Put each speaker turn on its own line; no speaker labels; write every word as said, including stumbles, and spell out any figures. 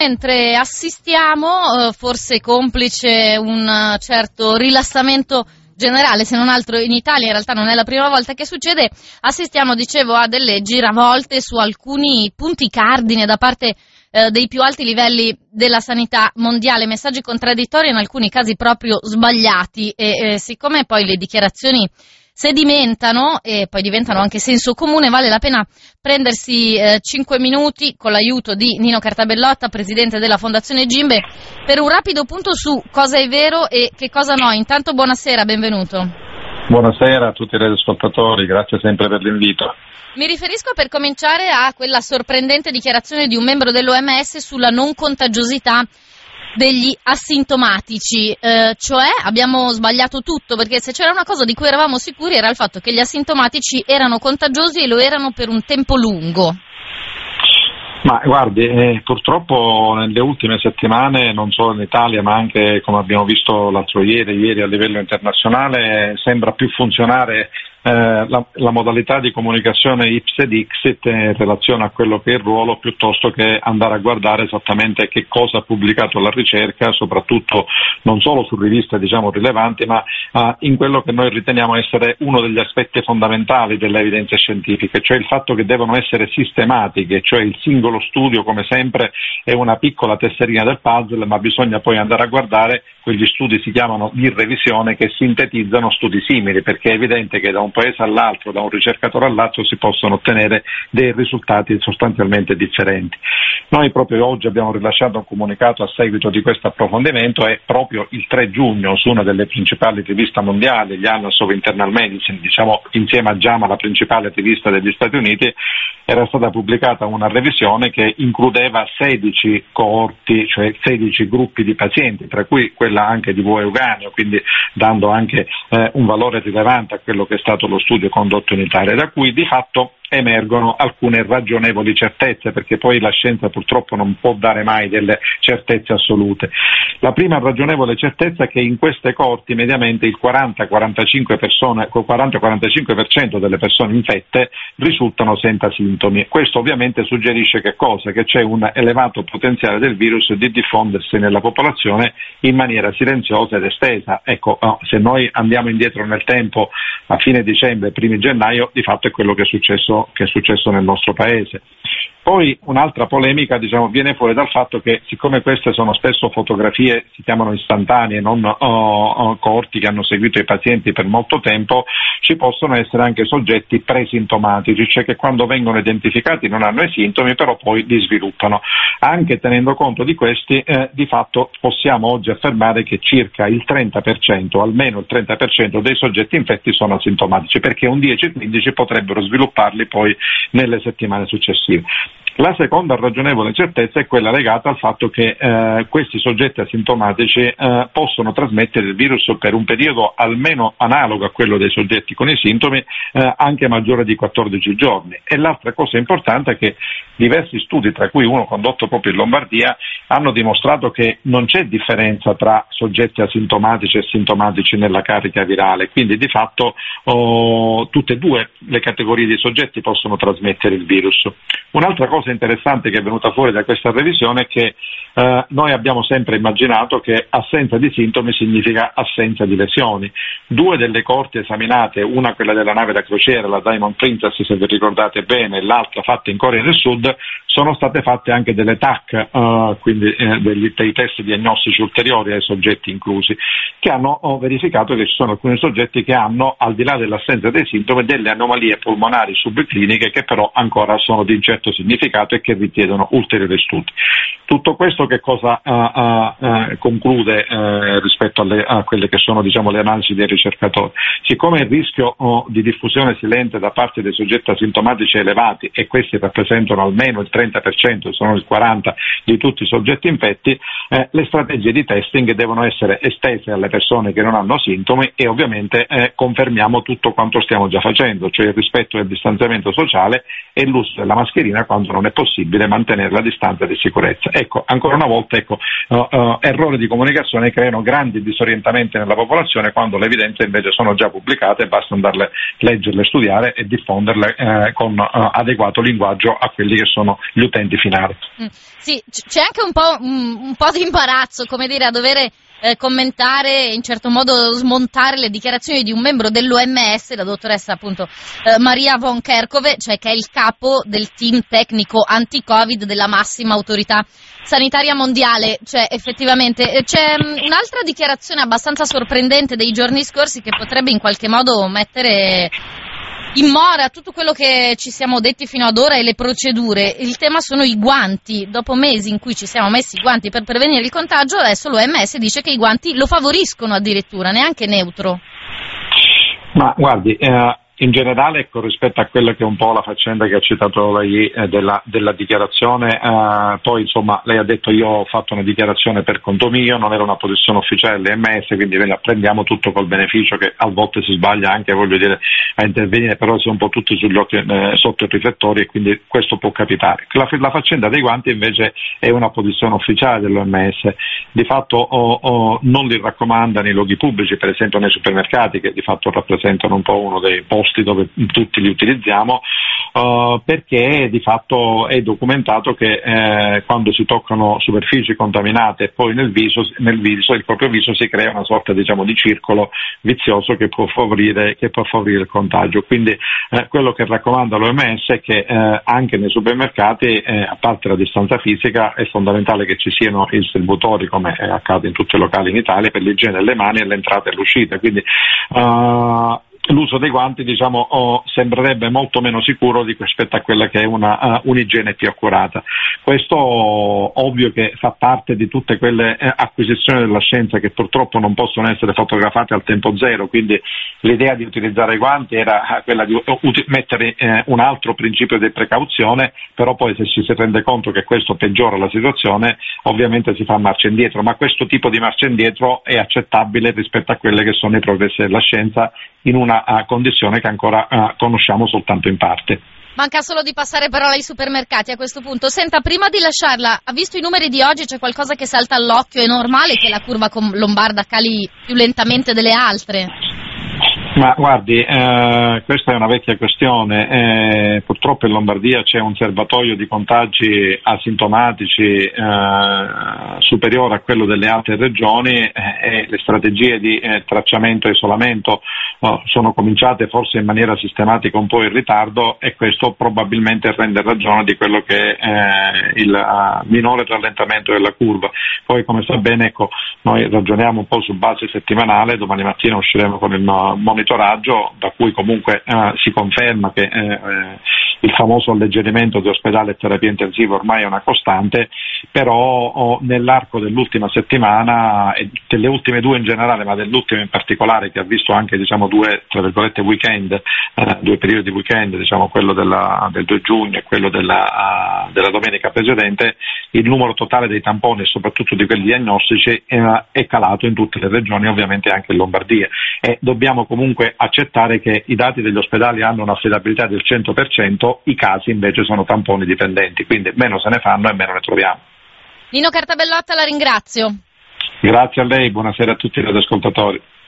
Mentre assistiamo, eh, forse complice un uh, certo rilassamento generale, se non altro in Italia, in realtà non è la prima volta che succede, assistiamo, dicevo, a delle giravolte su alcuni punti cardine da parte eh, dei più alti livelli della sanità mondiale, messaggi contraddittori, in alcuni casi proprio sbagliati, e eh, siccome poi le dichiarazioni sedimentano e poi diventano anche senso comune, vale la pena prendersi eh, cinque minuti con l'aiuto di Nino Cartabellotta, presidente della Fondazione Gimbe, per un rapido punto su cosa è vero e che cosa no. Intanto buonasera, benvenuto.
Buonasera a tutti gli ascoltatori, grazie sempre per l'invito.
Mi riferisco, per cominciare, a quella sorprendente dichiarazione di un membro dell'O M S sulla non contagiosità degli asintomatici, eh, cioè abbiamo sbagliato tutto, perché se c'era una cosa di cui eravamo sicuri era il fatto che gli asintomatici erano contagiosi e lo erano per un tempo lungo.
Ma guardi, eh, purtroppo nelle ultime settimane, non solo in Italia ma anche, come abbiamo visto l'altro ieri, ieri a livello internazionale, sembra più funzionare eh, la, la modalità di comunicazione ipse dixit in relazione a quello che è il ruolo, piuttosto che andare a guardare esattamente che cosa ha pubblicato la ricerca, soprattutto non solo su riviste diciamo rilevanti, ma uh, in quello che noi riteniamo essere uno degli aspetti fondamentali delle evidenze scientifiche, cioè il fatto che devono essere sistematiche, cioè il singolo studio, come sempre, è una piccola tesserina del puzzle, ma bisogna poi andare a guardare quegli studi, si chiamano di revisione, che sintetizzano studi simili, perché è evidente che da un paese all'altro, da un ricercatore all'altro, si possono ottenere dei risultati sostanzialmente differenti. Noi proprio oggi abbiamo rilasciato un comunicato a seguito di questo approfondimento, e proprio il tre giugno su una delle principali riviste mondiali, gli Annals of Internal Medicine, diciamo insieme a JAMA, la principale rivista degli Stati Uniti, era stata pubblicata una revisione che includeva sedici coorti, cioè sedici gruppi di pazienti, tra cui quella anche di vuoio euganeo, quindi dando anche eh, un valore rilevante a quello che è stato lo studio condotto in Italia, da cui di fatto emergono alcune ragionevoli certezze, perché poi la scienza purtroppo non può dare mai delle certezze assolute. La prima ragionevole certezza è che in queste coorti mediamente il quaranta quarantacinque persone, quaranta quarantacinque per cento delle persone infette risultano senza sintomi. Questo ovviamente suggerisce che cosa? Che c'è un elevato potenziale del virus di diffondersi nella popolazione in maniera silenziosa ed estesa. Ecco, se noi andiamo indietro nel tempo, a fine dicembre, primi gennaio, di fatto è quello che è successo che è successo nel nostro paese. Poi un'altra polemica diciamo, viene fuori dal fatto che, siccome queste sono spesso fotografie, si chiamano istantanee, non oh, oh, coorti che hanno seguito i pazienti per molto tempo, ci possono essere anche soggetti presintomatici, cioè che quando vengono identificati non hanno i sintomi, però poi li sviluppano. Anche tenendo conto di questi, eh, di fatto possiamo oggi affermare che circa il trenta per cento, almeno il trenta per cento dei soggetti infetti sono asintomatici, perché un dieci quindici potrebbero svilupparli poi nelle settimane successive. La seconda ragionevole certezza è quella legata al fatto che eh, questi soggetti asintomatici eh, possono trasmettere il virus per un periodo almeno analogo a quello dei soggetti con i sintomi, eh, anche maggiore di quattordici giorni. E l'altra cosa importante è che diversi studi, tra cui uno condotto proprio in Lombardia, hanno dimostrato che non c'è differenza tra soggetti asintomatici e sintomatici nella carica virale, quindi di fatto oh, tutte e due le categorie di soggetti possono trasmettere il virus. Un'altra cosa interessante che è venuta fuori da questa revisione è che eh, noi abbiamo sempre immaginato che assenza di sintomi significa assenza di lesioni. Due delle coorti esaminate, una quella della nave da crociera, la Diamond Princess se vi ricordate bene, e l'altra fatta in Corea del Sud, sono state fatte anche delle T A C, eh, quindi eh, degli, dei test diagnostici ulteriori ai soggetti inclusi, che hanno oh, verificato che ci sono alcuni soggetti che hanno, al di là dell'assenza dei sintomi, delle anomalie polmonari subcliniche che però ancora sono di incerto significato e che richiedono ulteriori studi. Tutto questo che cosa uh, uh, uh, conclude uh, rispetto alle, a quelle che sono diciamo, le analisi dei ricercatori? Siccome il rischio uh, di diffusione silente da parte dei soggetti asintomatici è elevato, e questi rappresentano almeno il trenta per cento, sono il quaranta per cento di tutti i soggetti infetti, eh, le strategie di testing devono essere estese alle persone che non hanno sintomi, e ovviamente eh, confermiamo tutto quanto stiamo già facendo, cioè il rispetto del distanziamento sociale e l'uso della mascherina quando non è possibile mantenere la distanza di sicurezza. Ecco, ecco, ancora una volta ecco, uh, uh, errori di comunicazione creano grandi disorientamenti nella popolazione quando le evidenze invece sono già pubblicate e basta andarle, leggerle, studiare e diffonderle eh, con uh, adeguato linguaggio a quelli che sono gli utenti finali.
Mm, sì, c'è anche un po', un, un po' di imbarazzo, come dire, a dover eh, commentare e in certo modo smontare le dichiarazioni di un membro dell'O M S, la dottoressa appunto eh, Maria von Kerkhove, cioè che è il capo del team tecnico anti-Covid della massima autorità sanitaria mondiale. Cioè effettivamente eh, c'è um, un'altra dichiarazione abbastanza sorprendente dei giorni scorsi che potrebbe in qualche modo mettere in mora tutto quello che ci siamo detti fino ad ora e le procedure. Il tema sono i guanti. Dopo mesi in cui ci siamo messi i guanti per prevenire il contagio, adesso l'O M S dice che i guanti lo favoriscono addirittura, neanche neutro.
Ma guardi, eh, in generale, ecco, rispetto a quella che è un po' la faccenda che ha citato lei eh, della, della dichiarazione, eh, poi insomma lei ha detto io ho fatto una dichiarazione per conto mio, non era una posizione ufficiale dell'O M S, quindi ve la prendiamo tutto col beneficio che a volte si sbaglia anche, voglio dire, a intervenire, però si è un po' tutti sugli occhi, eh, sotto i riflettori, e quindi questo può capitare. La, la faccenda dei guanti invece è una posizione ufficiale dell'O M S, di fatto oh, oh, non li raccomanda nei luoghi pubblici, per esempio nei supermercati, che di fatto rappresentano un po' uno dei posti dove tutti li utilizziamo, uh, perché di fatto è documentato che eh, quando si toccano superfici contaminate e poi nel viso, nel viso, il proprio viso, si crea una sorta, diciamo, di circolo vizioso che può favorire, che può favorire il contagio. Quindi eh, quello che raccomanda l'O M S è che eh, anche nei supermercati, eh, a parte la distanza fisica, è fondamentale che ci siano i distributori, come accade in tutti i locali in Italia, per l'igiene delle mani e l'entrata e l'uscita. Quindi uh, l'uso dei guanti, diciamo, oh, sembrerebbe molto meno sicuro di, rispetto a quella che è una, uh, un'igiene più accurata. Questo ovvio che fa parte di tutte quelle eh, acquisizioni della scienza che purtroppo non possono essere fotografate al tempo zero, quindi l'idea di utilizzare i guanti era quella di uti- mettere eh, un altro principio di precauzione, però poi se ci si rende conto che questo peggiora la situazione, ovviamente si fa marcia indietro, ma questo tipo di marcia indietro è accettabile rispetto a quelle che sono i progressi della scienza in una uh, condizione che ancora uh, conosciamo soltanto in parte.
Manca solo di passare parola ai supermercati a questo punto. Senta, prima di lasciarla, ha visto i numeri di oggi? C'è qualcosa che salta all'occhio? È normale che la curva lombarda cali più lentamente delle altre?
Ma guardi, eh, questa è una vecchia questione, eh, purtroppo in Lombardia c'è un serbatoio di contagi asintomatici eh, superiore a quello delle altre regioni eh, e le strategie di eh, tracciamento e isolamento oh, sono cominciate forse in maniera sistematica un po' in ritardo, e questo probabilmente rende ragione di quello che è eh, il uh, minore rallentamento della curva. Poi, come sa bene, ecco, noi ragioniamo un po' su base settimanale, domani mattina usciremo con il uh, monitoraggio da cui comunque eh, si conferma che eh, eh, il famoso alleggerimento di ospedale e terapia intensiva ormai è una costante, però oh, nell'arco dell'ultima settimana e delle ultime due in generale, ma dell'ultima in particolare, che ha visto anche, diciamo, due, tra virgolette, weekend, eh, due periodi weekend, diciamo quello della, del due giugno e quello della, uh, della domenica precedente, il numero totale dei tamponi e soprattutto di quelli diagnostici eh, è calato in tutte le regioni, ovviamente anche in Lombardia, e dobbiamo comunque accettare che i dati degli ospedali hanno un'affidabilità del cento per cento, i casi invece sono tamponi dipendenti, quindi meno se ne fanno e meno ne troviamo.
Nino Cartabellotta, la ringrazio.
Grazie a lei, buonasera a tutti gli ascoltatori.